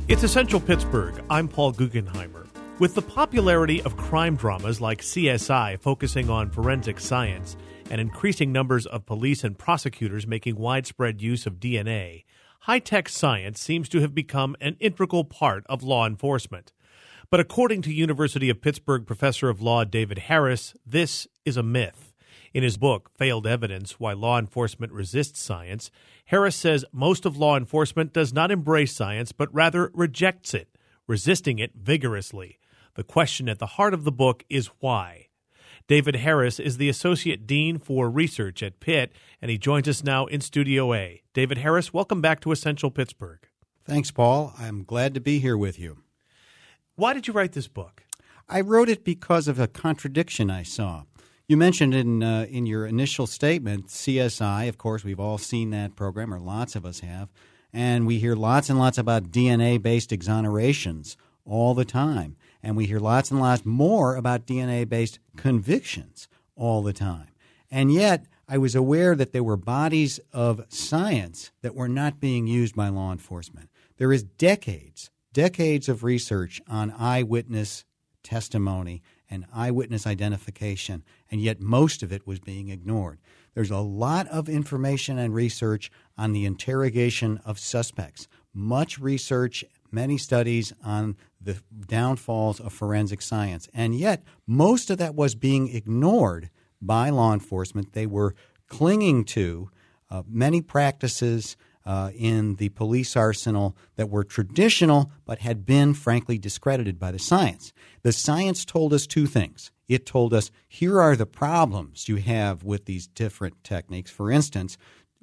It's Essential Pittsburgh. I'm Paul Guggenheimer. With the popularity of crime dramas like CSI focusing on forensic science and increasing numbers of police and prosecutors making widespread use of DNA, high-tech science seems to have become an integral part of law enforcement. But according to University of Pittsburgh professor of law David Harris, this is a myth. In his book, Failed Evidence, Why Law Enforcement Resists Science, Harris says most of law enforcement does not embrace science, but rather rejects it, resisting it vigorously. The question at the heart of the book is why. David Harris is the Associate Dean for Research at Pitt, and he joins us now in Studio A. David Harris, welcome back to Essential Pittsburgh. Thanks, Paul. I'm glad to be here with you. Why did you write this book? I wrote it because of a contradiction I saw. You mentioned in your initial statement CSI. Of course, we've all seen that program, or lots of us have, and we hear lots and lots about DNA-based exonerations all the time, and we hear lots and lots more about DNA-based convictions all the time. And yet, I was aware that there were bodies of science that were not being used by law enforcement. There is decades of research on eyewitness testimony and eyewitness identification, and yet most of it was being ignored. There's a lot of information and research on the interrogation of suspects, much research, many studies on the downfalls of forensic science, and yet most of that was being ignored by law enforcement. They were clinging to many practices in the police arsenal that were traditional but had been, frankly, discredited by the science. The science told us two things. It told us, here are the problems you have with these different techniques. For instance,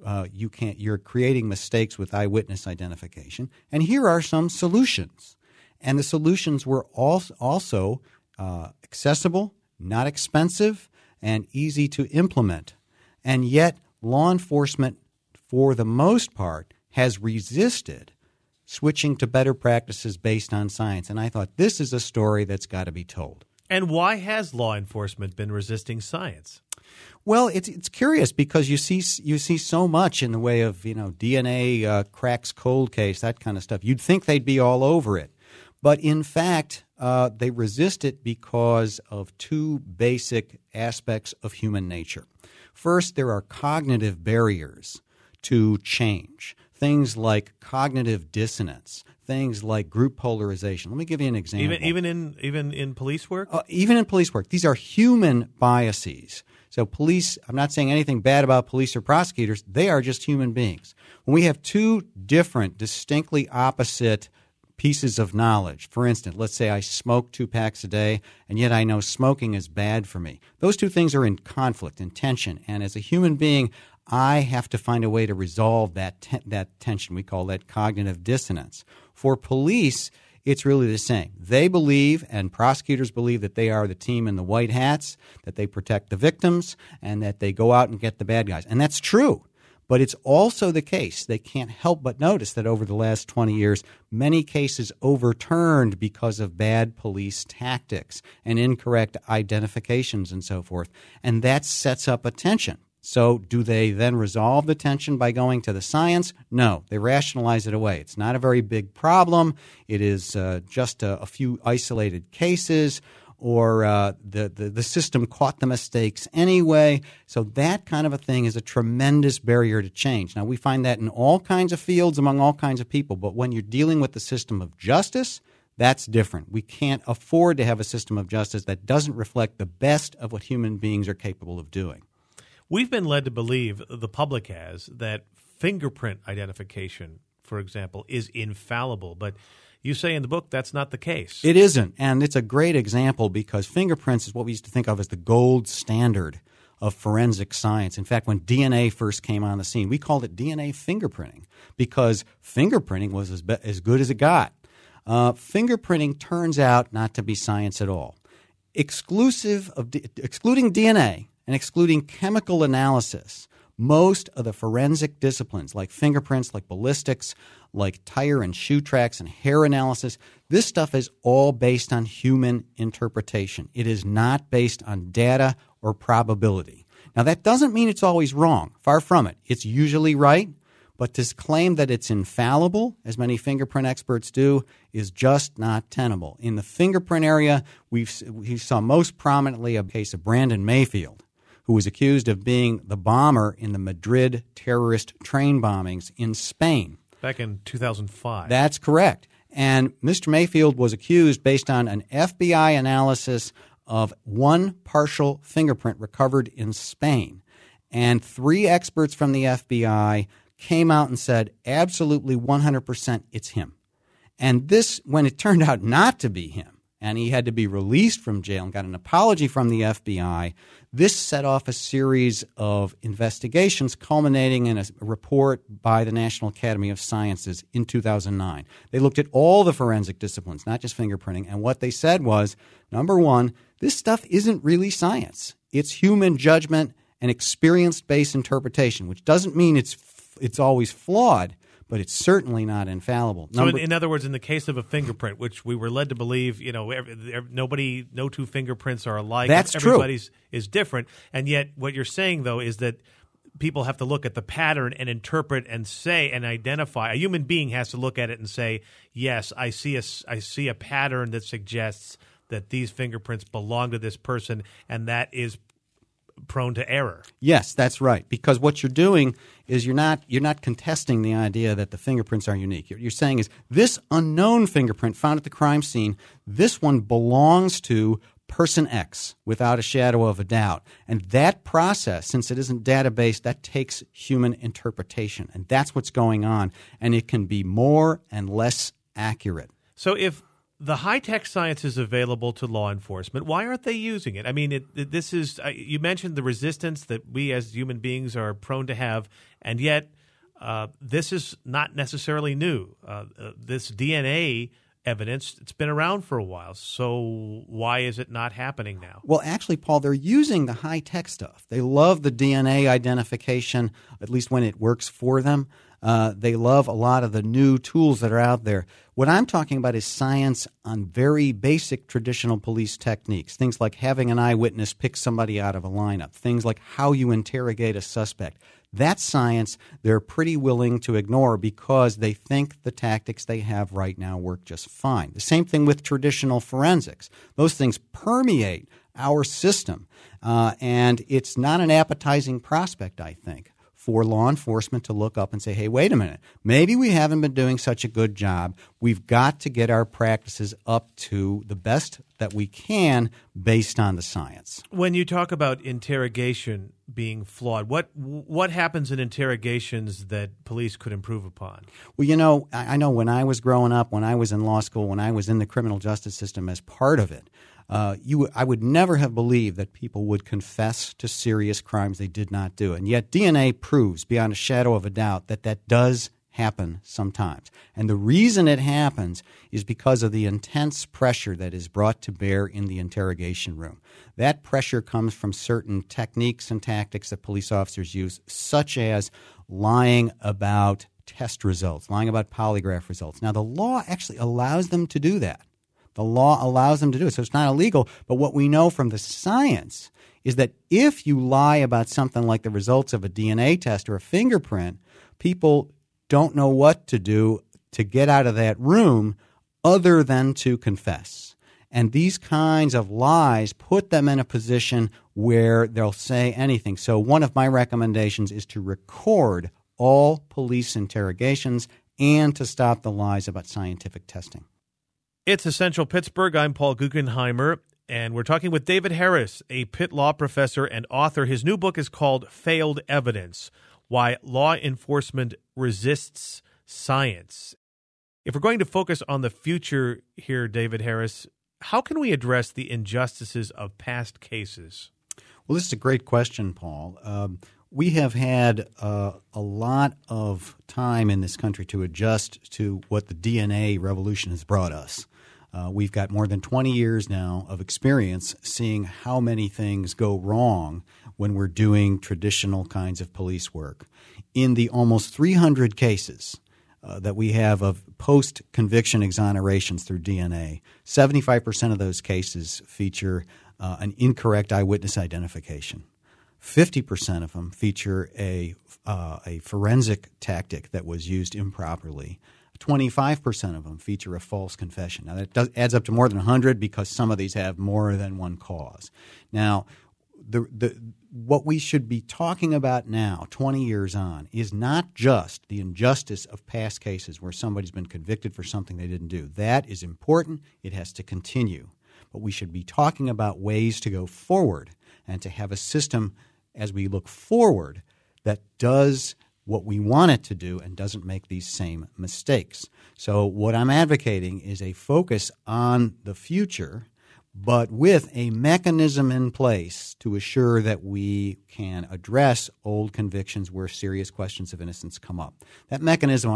you're creating mistakes with eyewitness identification, and here are some solutions. And the solutions were also accessible, not expensive, and easy to implement. And yet, law enforcement, for the most part, has resisted switching to better practices based on science. And I thought, this is a story that's got to be told. And why has law enforcement been resisting science? Well, it's curious because you see so much in the way of DNA cracks cold case, that kind of stuff. You'd think they'd be all over it. But in fact, they resist it because of two basic aspects of human nature. First, there are cognitive barriers to change, things like cognitive dissonance, things like group polarization. Let me give you an example. Even in police work? Even in police work. These are human biases. So police, I'm not saying anything bad about police or prosecutors. They are just human beings. When we have two different, distinctly opposite pieces of knowledge, for instance, let's say I smoke 2 packs a day, and yet I know smoking is bad for me. Those two things are in conflict, in tension, and as a human being, I have to find a way to resolve that tension. We call that cognitive dissonance. For police, it's really the same. They believe, and prosecutors believe, that they are the team in the white hats, that they protect the victims, and that they go out and get the bad guys. And that's true. But it's also the case, they can't help but notice that over the last 20 years, many cases overturned because of bad police tactics and incorrect identifications and so forth. And that sets up a tension. So do they then resolve the tension by going to the science? No, they rationalize it away. It's not a very big problem. It is just a few isolated cases, or the system caught the mistakes anyway. So that kind of a thing is a tremendous barrier to change. Now, we find that in all kinds of fields among all kinds of people, but when you're dealing with the system of justice, that's different. We can't afford to have a system of justice that doesn't reflect the best of what human beings are capable of doing. We've been led to believe, the public has, that fingerprint identification, for example, is infallible. But you say in the book that's not the case. It isn't, and it's a great example because fingerprints is what we used to think of as the gold standard of forensic science. In fact, when DNA first came on the scene, we called it DNA fingerprinting because fingerprinting was as good as it got. Fingerprinting turns out not to be science at all. Excluding DNA and excluding chemical analysis, most of the forensic disciplines like fingerprints, like ballistics, like tire and shoe tracks and hair analysis, this stuff is all based on human interpretation. It is not based on data or probability. Now, that doesn't mean it's always wrong. Far from it. It's usually right, But to claim that it's infallible, as many fingerprint experts do, is just not tenable. In the fingerprint area, we saw most prominently a case of Brandon Mayfield, who was accused of being the bomber in the Madrid terrorist train bombings in Spain. Back in 2005. That's correct. And Mr. Mayfield was accused based on an FBI analysis of one partial fingerprint recovered in Spain. And 3 experts from the FBI came out and said, absolutely 100% it's him. And this, when it turned out not to be him, and he had to be released from jail and got an apology from the FBI, this set off a series of investigations culminating in a report by the National Academy of Sciences in 2009. They looked at all the forensic disciplines, not just fingerprinting, and what they said was, number one, this stuff isn't really science. It's human judgment and experience-based interpretation, which doesn't mean it's always flawed, but it's certainly not infallible. So, in other words, in the case of a fingerprint, which we were led to believe, no 2 fingerprints are alike. That's Everybody's true. is different, and yet what you're saying though is that people have to look at the pattern and interpret and say and identify. A human being has to look at it and say, yes, I see a pattern that suggests that these fingerprints belong to this person, and that is prone to error. Yes, that's right. Because what you're doing is you're not contesting the idea that the fingerprints are unique. You're saying is this unknown fingerprint found at the crime scene, this one belongs to person X without a shadow of a doubt. And that process, since it isn't database, that takes human interpretation. And that's what's going on. And it can be more and less accurate. So if the high-tech science is available to law enforcement, why aren't they using it? I mean, this is you mentioned the resistance that we as human beings are prone to have, and yet this is not necessarily new. This DNA evidence, it's been around for a while. So why is it not happening now? Well, actually, Paul, they're using the high-tech stuff. They love the DNA identification, at least when it works for them. They love a lot of the new tools that are out there. What I'm talking about is science on very basic traditional police techniques, things like having an eyewitness pick somebody out of a lineup, things like how you interrogate a suspect. That science they're pretty willing to ignore because they think the tactics they have right now work just fine. The same thing with traditional forensics. Those things permeate our system, and it's not an appetizing prospect, I think, for law enforcement to look up and say, hey, wait a minute, maybe we haven't been doing such a good job. We've got to get our practices up to the best that we can based on the science. When you talk about interrogation being flawed, what happens in interrogations that police could improve upon? Well, I know when I was growing up, when I was in law school, when I was in the criminal justice system as part of it, I would never have believed that people would confess to serious crimes they did not do. And yet DNA proves beyond a shadow of a doubt that that does happen sometimes. And the reason it happens is because of the intense pressure that is brought to bear in the interrogation room. That pressure comes from certain techniques and tactics that police officers use, such as lying about test results, lying about polygraph results. Now, the law actually allows them to do that. The law allows them to do it, so it's not illegal. But what we know from the science is that if you lie about something like the results of a DNA test or a fingerprint, people don't know what to do to get out of that room other than to confess. And these kinds of lies put them in a position where they'll say anything. So one of my recommendations is to record all police interrogations and to stop the lies about scientific testing. It's Essential Pittsburgh. I'm Paul Guggenheimer, and we're talking with David Harris, a Pitt law professor and author. His new book is called Failed Evidence: Why Law Enforcement Resists Science. If we're going to focus on the future here, David Harris, how can we address the injustices of past cases? Well, this is a great question, Paul. We have had a lot of time in this country to adjust to what the DNA revolution has brought us. We've got more than 20 years now of experience seeing how many things go wrong when we're doing traditional kinds of police work. In the almost 300 cases that we have of post-conviction exonerations through DNA, 75% of those cases feature an incorrect eyewitness identification. 50% of them feature a forensic tactic that was used improperly. 25% of them feature a false confession. Now, that adds up to more than 100 because some of these have more than one cause. Now, what we should be talking about now, 20 years on, is not just the injustice of past cases where somebody's been convicted for something they didn't do. That is important. It has to continue. But we should be talking about ways to go forward and to have a system as we look forward that does what we want it to do and doesn't make these same mistakes. So what I'm advocating is a focus on the future, but with a mechanism in place to assure that we can address old convictions where serious questions of innocence come up. That mechanism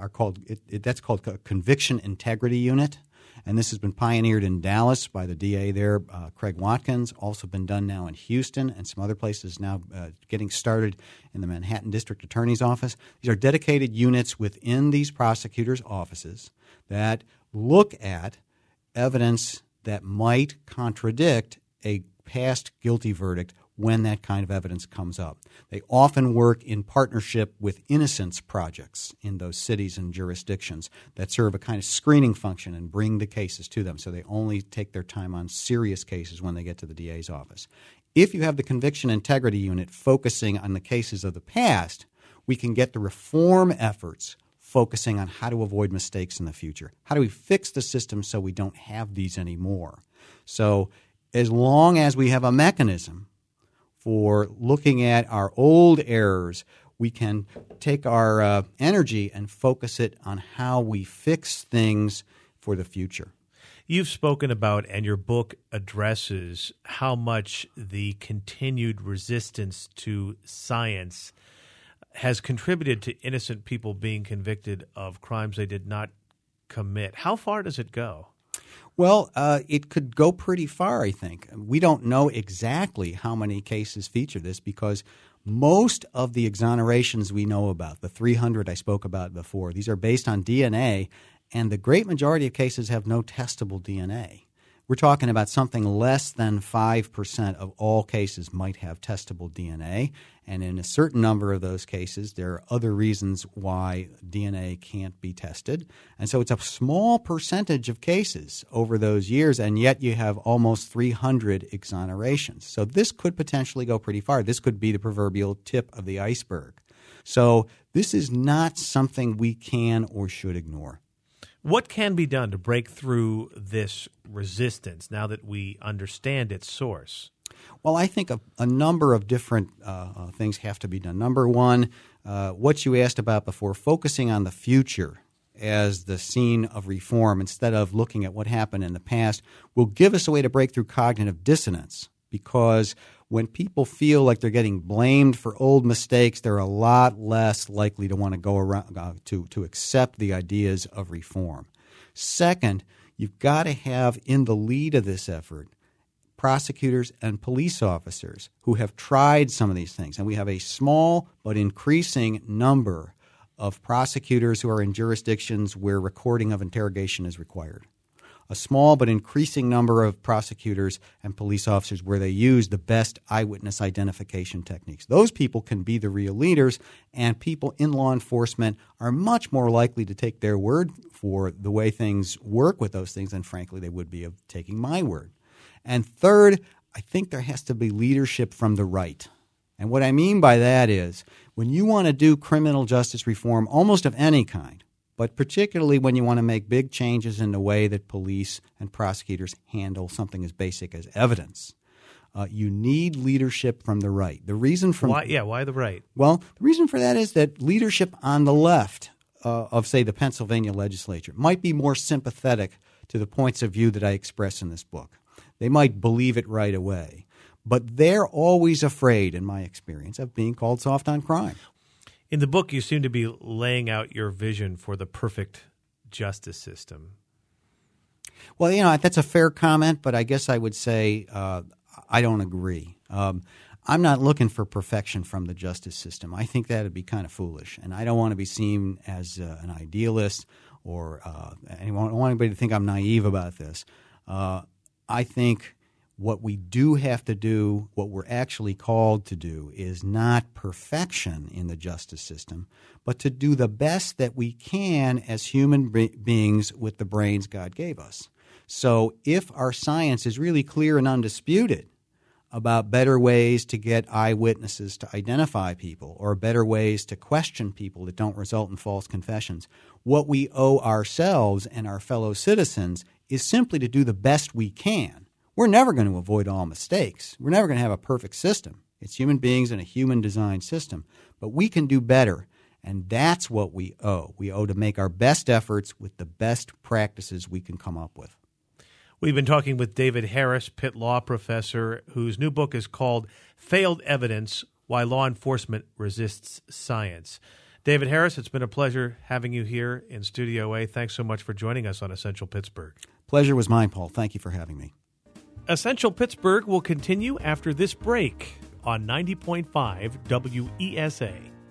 that's called a conviction integrity unit. And this has been pioneered in Dallas by the DA there, Craig Watkins, also been done now in Houston and some other places now getting started in the Manhattan District Attorney's Office. These are dedicated units within these prosecutors' offices that look at evidence that might contradict a past guilty verdict when that kind of evidence comes up. They often work in partnership with innocence projects in those cities and jurisdictions that serve a kind of screening function and bring the cases to them, so they only take their time on serious cases when they get to the DA's office. If you have the Conviction Integrity Unit focusing on the cases of the past, we can get the reform efforts focusing on how to avoid mistakes in the future. How do we fix the system so we don't have these anymore? So as long as we have a mechanism for looking at our old errors, we can take our energy and focus it on how we fix things for the future. You've spoken about, and your book addresses, how much the continued resistance to science has contributed to innocent people being convicted of crimes they did not commit. How far does it go? Well, it could go pretty far, I think. We don't know exactly how many cases feature this because most of the exonerations we know about, the 300 I spoke about before, these are based on DNA, and the great majority of cases have no testable DNA. We're talking about something less than 5% of all cases might have testable DNA, and in a certain number of those cases, there are other reasons why DNA can't be tested. And so it's a small percentage of cases over those years, and yet you have almost 300 exonerations. So this could potentially go pretty far. This could be the proverbial tip of the iceberg. So this is not something we can or should ignore. What can be done to break through this resistance now that we understand its source? Well, I think a number of different things have to be done. Number one, what you asked about before, focusing on the future as the scene of reform instead of looking at what happened in the past will give us a way to break through cognitive dissonance, because when people feel like they're getting blamed for old mistakes, they're a lot less likely to want to go around to accept the ideas of reform. Second, you've got to have in the lead of this effort prosecutors and police officers who have tried some of these things. And we have a small but increasing number of prosecutors who are in jurisdictions where recording of interrogation is required. A small but increasing number of prosecutors and police officers where they use the best eyewitness identification techniques. Those people can be the real leaders, and people in law enforcement are much more likely to take their word for the way things work with those things than, frankly, they would be of taking my word. And third, I think there has to be leadership from the right. And what I mean by that is when you want to do criminal justice reform almost of any kind, but particularly when you want to make big changes in the way that police and prosecutors handle something as basic as evidence, you need leadership from the right. The reason why the right? Well, the reason for that is that leadership on the left of, say, the Pennsylvania legislature might be more sympathetic to the points of view that I express in this book. They might believe it right away. But they're always afraid, in my experience, of being called soft on crime. In the book, you seem to be laying out your vision for the perfect justice system. Well, that's a fair comment, but I guess I would say I don't agree. I'm not looking for perfection from the justice system. I think that would be kind of foolish, and I don't want to be seen as an idealist or I don't want anybody to think I'm naive about this. I think What we do have to do, what we're actually called to do, is not perfection in the justice system, but to do the best that we can as human beings with the brains God gave us. So if our science is really clear and undisputed about better ways to get eyewitnesses to identify people or better ways to question people that don't result in false confessions, what we owe ourselves and our fellow citizens is simply to do the best we can. We're never going to avoid all mistakes. We're never going to have a perfect system. It's human beings in a human-designed system. But we can do better, and that's what we owe. We owe to make our best efforts with the best practices we can come up with. We've been talking with David Harris, Pitt Law professor, whose new book is called Failed Evidence: Why Law Enforcement Resists Science. David Harris, it's been a pleasure having you here in Studio A. Thanks so much for joining us on Essential Pittsburgh. Pleasure was mine, Paul. Thank you for having me. Essential Pittsburgh will continue after this break on 90.5 WESA.